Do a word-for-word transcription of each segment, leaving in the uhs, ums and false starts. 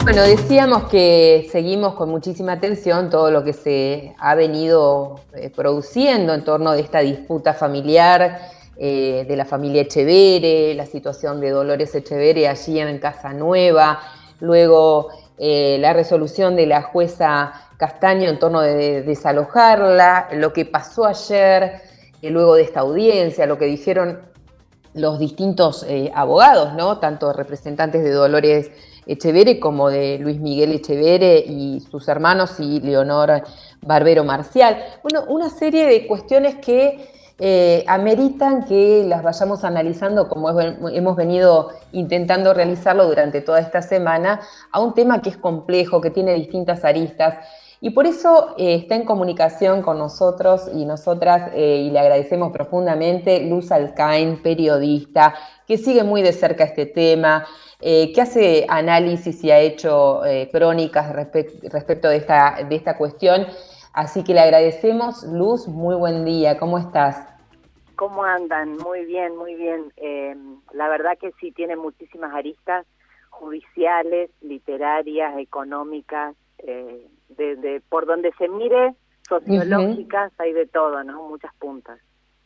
Bueno, decíamos que seguimos con muchísima atención todo lo que se ha venido eh, produciendo en torno de esta disputa familiar eh, de la familia Echeverre, la situación de Dolores Echeverre allí en Casanueva, luego eh, la resolución de la jueza Castaño en torno de, de desalojarla, lo que pasó ayer, eh, luego de esta audiencia, lo que dijeron los distintos eh, abogados, ¿no? Tanto representantes de Dolores Echeverre como de Luis Miguel Echeverre y sus hermanos y Leonor Barbero Marcial. Bueno, una serie de cuestiones que eh, ameritan que las vayamos analizando como es, hemos venido intentando realizarlo durante toda esta semana, a un tema que es complejo, que tiene distintas aristas. Y por eso eh, está en comunicación con nosotros y nosotras, eh, y le agradecemos profundamente, Luz Alcain, periodista, que sigue muy de cerca este tema, eh, que hace análisis y ha hecho eh, crónicas respe- respecto de esta, de esta cuestión. Así que le agradecemos. Luz, muy buen día, ¿cómo estás? ¿Cómo andan? Muy bien, muy bien. Eh, la verdad que sí, tiene muchísimas aristas judiciales, literarias, económicas, eh, de, de por donde se mire, sociológicas, uh-huh. Hay de todo, ¿no? Muchas puntas.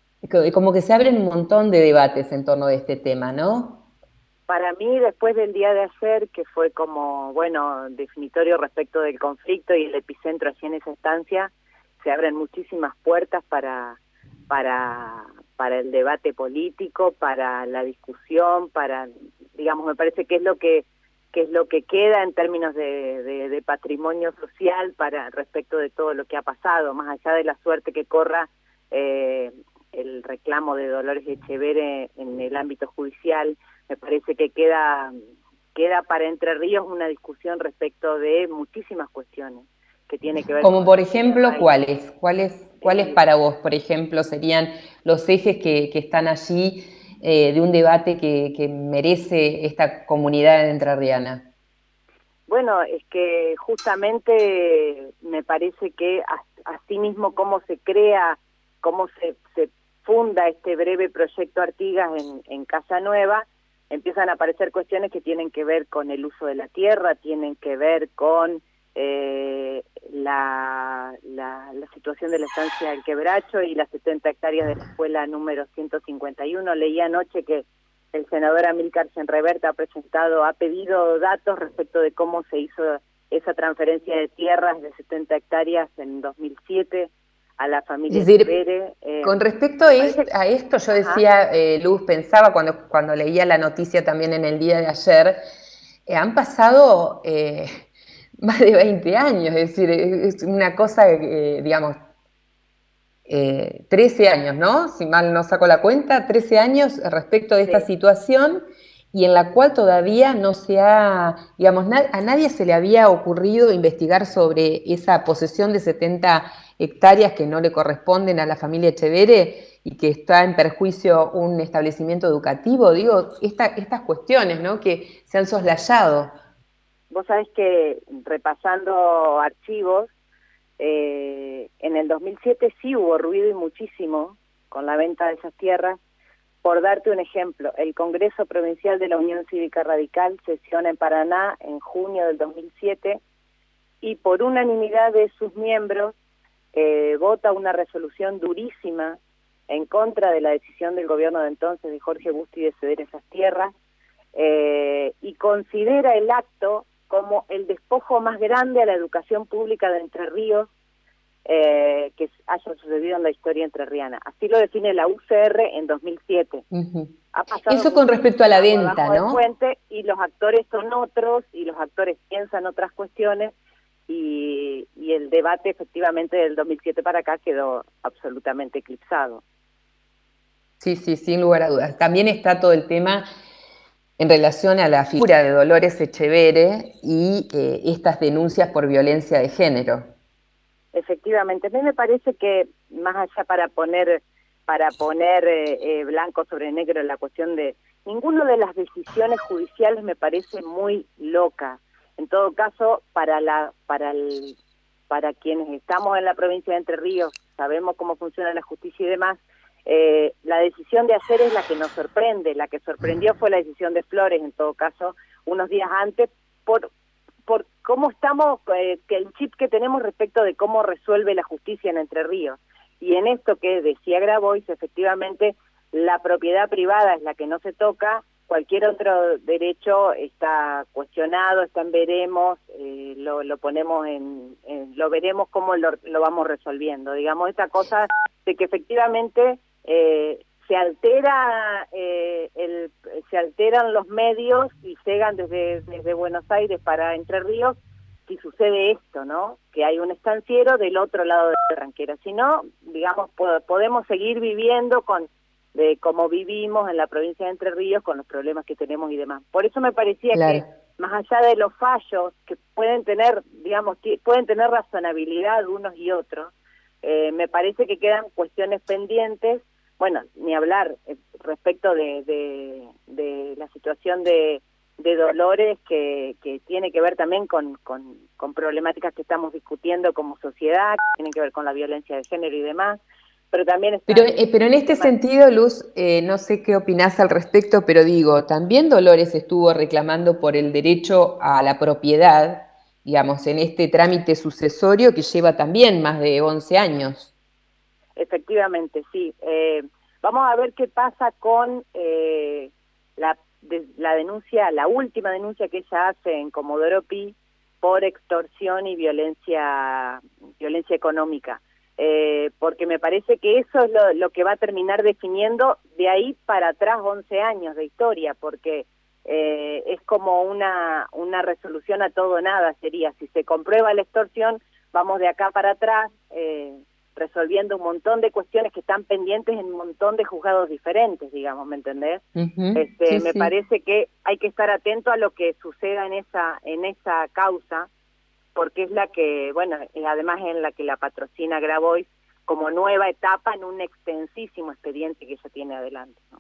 Como que se abren un montón de debates en torno de este tema, ¿no? Para mí, después del día de ayer, que fue como, bueno, definitorio respecto del conflicto y el epicentro allí en esa estancia, se abren muchísimas puertas para, para, para el debate político, para la discusión, para, digamos, me parece que es lo que, que es lo que queda en términos de, de, de patrimonio social para respecto de todo lo que ha pasado, más allá de la suerte que corra eh, el reclamo de Dolores Echeverre en el ámbito judicial. Me parece que queda queda para Entre Ríos una discusión respecto de muchísimas cuestiones que tiene que ver como con por ejemplo, ¿cuáles? ¿Cuáles cuáles eh, para vos, por ejemplo, serían los ejes que, que están allí eh, de un debate que, que merece esta comunidad entrerriana? Bueno, es que justamente me parece que así mismo cómo se crea, cómo se, se funda este breve proyecto Artigas en, en Casanueva, empiezan a aparecer cuestiones que tienen que ver con el uso de la tierra, tienen que ver con eh, la, la, la situación de la estancia del Quebracho y las setenta hectáreas de la escuela número ciento cincuenta y uno. Leí anoche que el senador Amílcar Senreverta ha presentado, ha pedido datos respecto de cómo se hizo esa transferencia de tierras de setenta hectáreas en dos mil siete a la familia Echeverre. Eh, con respecto a, est a esto, yo decía, eh, Luz, pensaba cuando, cuando leía la noticia también en el día de ayer, eh, han pasado eh, más de veinte años, es decir, es una cosa, eh, digamos, eh, trece años, ¿no? Si mal no saco la cuenta, trece años respecto de esta sí. situación, y en la cual todavía no se ha, digamos, na a nadie se le había ocurrido investigar sobre esa posesión de setenta hectáreas que no le corresponden a la familia Echeverre y que está en perjuicio un establecimiento educativo. Digo, esta, estas cuestiones, ¿no?, que se han soslayado. Vos sabés que repasando archivos, eh, en el dos mil siete sí hubo ruido y muchísimo con la venta de esas tierras. Por darte un ejemplo, el Congreso Provincial de la Unión Cívica Radical sesiona en Paraná en junio del dos mil siete y por unanimidad de sus miembros eh, vota una resolución durísima en contra de la decisión del gobierno de entonces de Jorge Busti de ceder esas tierras eh, y considera el acto como el despojo más grande a la educación pública de Entre Ríos Eh, que haya sucedido en la historia entrerriana. Así lo define la U C R en dos mil siete. Uh-huh. Ha pasado Eso con respecto a la venta, ¿no? Puente, y los actores son otros, y los actores piensan otras cuestiones, y, y el debate efectivamente del dos mil siete para acá quedó absolutamente eclipsado. Sí, sí, sin lugar a dudas. También está todo el tema en relación a la figura de Dolores Echeverre y eh, estas denuncias por violencia de género. Efectivamente, a mí me parece que más allá para poner para poner eh, eh, blanco sobre negro la cuestión de ninguna de las decisiones judiciales me parece muy loca. En todo caso, para la para el para quienes estamos en la provincia de Entre Ríos, sabemos cómo funciona la justicia y demás, eh, la decisión de ayer es la que nos sorprende. La que sorprendió fue la decisión de Flores, en todo caso, unos días antes, por por cómo estamos, eh, que el chip que tenemos respecto de cómo resuelve la justicia en Entre Ríos. Y en esto que decía Grabois, efectivamente, la propiedad privada es la que no se toca, cualquier otro derecho está cuestionado, está en veremos, eh, lo, lo ponemos en, en, lo veremos cómo lo, lo vamos resolviendo. Digamos, esta cosa de que efectivamente eh, se altera eh, el, se alteran los medios y llegan desde, desde Buenos Aires para Entre Ríos, si sucede esto, ¿no? Que hay un estanciero del otro lado de la tranquera. Si no, digamos, po podemos seguir viviendo con de cómo vivimos en la provincia de Entre Ríos con los problemas que tenemos y demás. Por eso me parecía Claro. que, más allá de los fallos que pueden tener, digamos, pueden tener razonabilidad unos y otros, eh, me parece que quedan cuestiones pendientes. Bueno, ni hablar eh, respecto de, de, de la situación de, de Dolores, que, que tiene que ver también con, con, con problemáticas que estamos discutiendo como sociedad, que tienen que ver con la violencia de género y demás, pero también está... Pero, eh, pero en este sentido, Luz, eh, no sé qué opinás al respecto, pero digo, también Dolores estuvo reclamando por el derecho a la propiedad, digamos, en este trámite sucesorio que lleva también más de once años. Efectivamente, sí. Eh, vamos a ver qué pasa con eh, la, de, la denuncia, la última denuncia que ella hace en Comodoro Pi por extorsión y violencia, violencia económica. Eh, porque me parece que eso es lo, lo que va a terminar definiendo de ahí para atrás once años de historia, porque eh, es como una, una resolución a todo o nada, sería, si se comprueba la extorsión, vamos de acá para atrás, eh, resolviendo un montón de cuestiones que están pendientes en un montón de juzgados diferentes, digamos, ¿me entendés? Uh-huh. Este, sí, me sí. parece que hay que estar atento a lo que suceda en esa, en esa causa, porque es la que, bueno, es además en la que la patrocina Grabois como nueva etapa en un extensísimo expediente que ella tiene adelante, ¿no?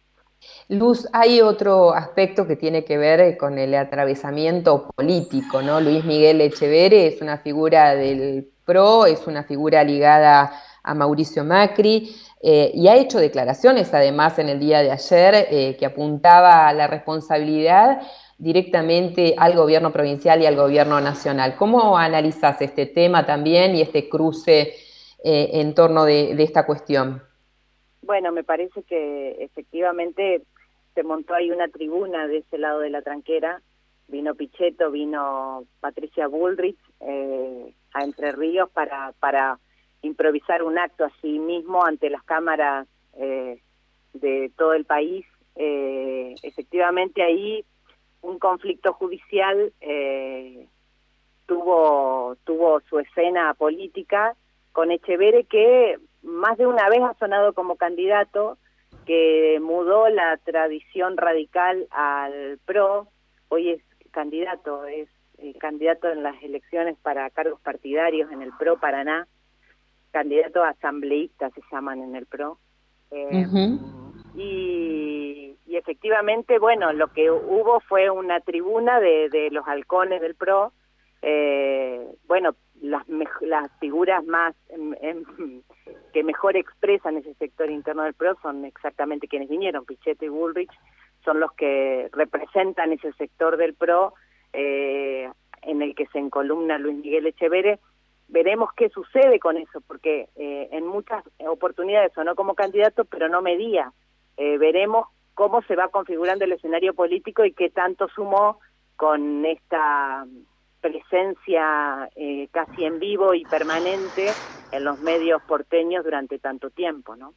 Luz, hay otro aspecto que tiene que ver con el atravesamiento político, ¿no? Luis Miguel Echeverre es una figura del P R O, es una figura ligada a Mauricio Macri, eh, y ha hecho declaraciones además en el día de ayer eh, que apuntaba a la responsabilidad directamente al gobierno provincial y al gobierno nacional. ¿Cómo analizás este tema también y este cruce eh, en torno de, de esta cuestión? Bueno, me parece que efectivamente se montó ahí una tribuna de ese lado de la tranquera, vino Pichetto, vino Patricia Bullrich eh, a Entre Ríos para, para improvisar un acto así mismo ante las cámaras eh, de todo el país. Eh, efectivamente ahí un conflicto judicial eh, tuvo, tuvo su escena política con Echeverre, que más de una vez ha sonado como candidato, que mudó la tradición radical al P R O, hoy es candidato, es eh, candidato en las elecciones para cargos partidarios en el P R O Paraná, candidato asambleísta se llaman en el P R O, eh, uh-huh. y, y efectivamente, bueno, lo que hubo fue una tribuna de, de los halcones del P R O, eh, bueno, las, las figuras más em, em, que mejor expresan ese sector interno del P R O son exactamente quienes vinieron, Pichetto y Bullrich, son los que representan ese sector del P R O eh, en el que se encolumna Luis Miguel Echeverre. Veremos qué sucede con eso, porque eh, en muchas oportunidades sonó como candidato, pero no medía. Eh, veremos cómo se va configurando el escenario político y qué tanto sumó con esta presencia eh, casi en vivo y permanente en los medios porteños durante tanto tiempo, ¿no?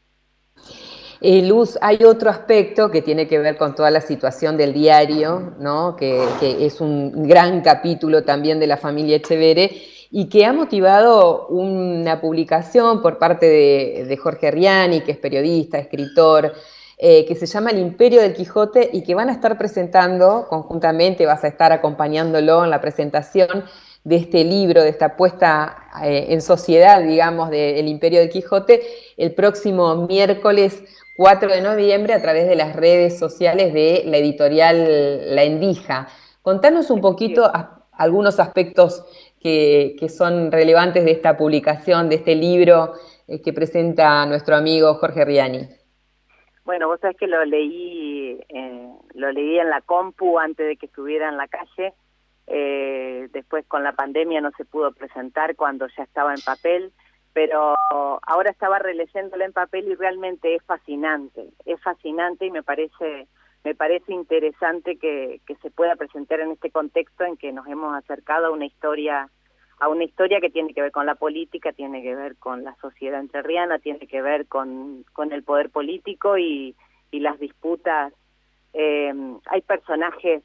Eh, Luz, hay otro aspecto que tiene que ver con toda la situación del diario, ¿no? que, que es un gran capítulo también de la familia Echeverre y que ha motivado una publicación por parte de, de Jorge Riani, que es periodista, escritor, eh, que se llama El Imperio del Quijote y que van a estar presentando conjuntamente, vas a estar acompañándolo en la presentación de este libro, de esta puesta eh, en sociedad, digamos, de El Imperio del Quijote, el próximo miércoles cuatro de noviembre a través de las redes sociales de la editorial La Endija. Contanos un poquito a, algunos aspectos que, que son relevantes de esta publicación, de este libro eh, que presenta nuestro amigo Jorge Riani. Bueno, vos sabés que lo leí, eh, lo leí en la compu antes de que estuviera en la calle, eh, después con la pandemia no se pudo presentar cuando ya estaba en papel, pero ahora estaba releyéndolo en papel y realmente es fascinante, es fascinante y me parece me parece interesante que, que se pueda presentar en este contexto en que nos hemos acercado a una historia a una historia que tiene que ver con la política, tiene que ver con la sociedad entrerriana, tiene que ver con, con el poder político y, y las disputas. Eh, hay personajes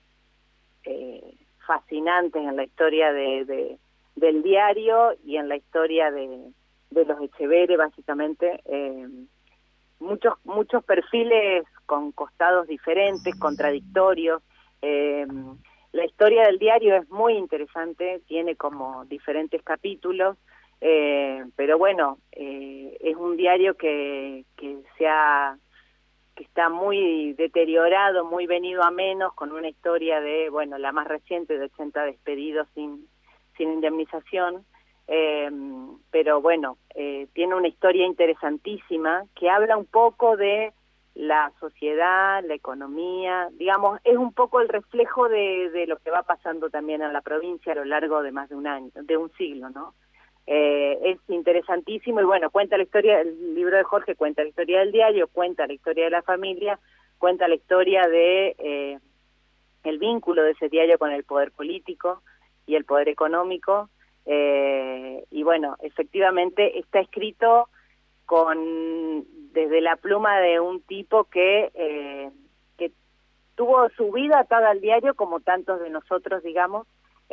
eh, fascinantes en la historia de, de, del diario y en la historia de, de los Etcheverry, básicamente. Eh, muchos, muchos perfiles con costados diferentes, contradictorios. Eh, La historia del diario es muy interesante, tiene como diferentes capítulos, eh, pero bueno, eh, es un diario que, que, se ha, que está muy deteriorado, muy venido a menos, con una historia de, bueno, la más reciente de ochenta despedidos sin, sin indemnización, eh, pero bueno, eh, tiene una historia interesantísima que habla un poco de la sociedad, la economía, digamos, es un poco el reflejo de, de lo que va pasando también en la provincia a lo largo de más de un año, de un siglo, ¿no? Eh, es interesantísimo y bueno, cuenta la historia, el libro de Jorge cuenta la historia del diario, cuenta la historia de la familia, cuenta la historia de eh, el vínculo de ese diario con el poder político y el poder económico, eh, y bueno, efectivamente está escrito con desde la pluma de un tipo que eh, que tuvo su vida atada al diario como tantos de nosotros, digamos,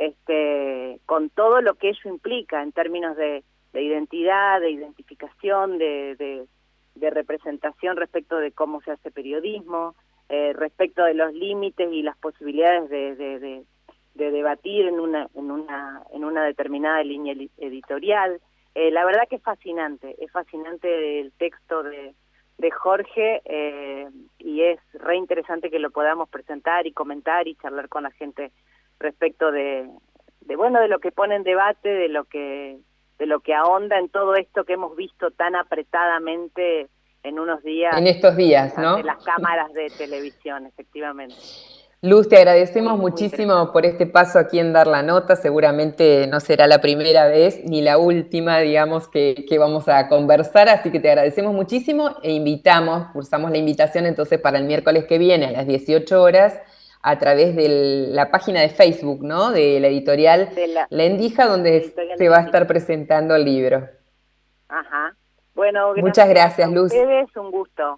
este con todo lo que ello implica en términos de, de identidad, de identificación, de, de, de representación respecto de cómo se hace periodismo, eh, respecto de los límites y las posibilidades de, de, de, de debatir en una en una en una determinada línea editorial. Eh, la verdad que es fascinante, es fascinante el texto de, de Jorge eh, y es re interesante que lo podamos presentar y comentar y charlar con la gente respecto de, de bueno, de lo que pone en debate, de lo que de lo que ahonda en todo esto que hemos visto tan apretadamente en unos días. En estos días, ¿no? Ante las cámaras de televisión, efectivamente. Luz, te agradecemos Muy, muchísimo muy por este paso aquí en Dar la Nota. Seguramente no será la primera vez ni la última, digamos, que, que vamos a conversar, así que te agradecemos muchísimo e invitamos, cursamos la invitación entonces para el miércoles que viene a las dieciocho horas a través de la página de Facebook, ¿no?, de la editorial de la, La Endija, donde editorial se va a estar presentando el libro. Ajá. Bueno, gracias. Muchas gracias, Luz. A ustedes, un gusto.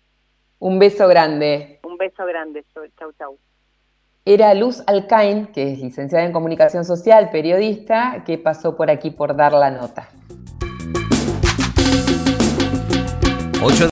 Un beso grande. Un beso grande. Chau, chau. Era Luz Alcaín, que es licenciada en Comunicación Social, periodista, que pasó por aquí por Dar la Nota.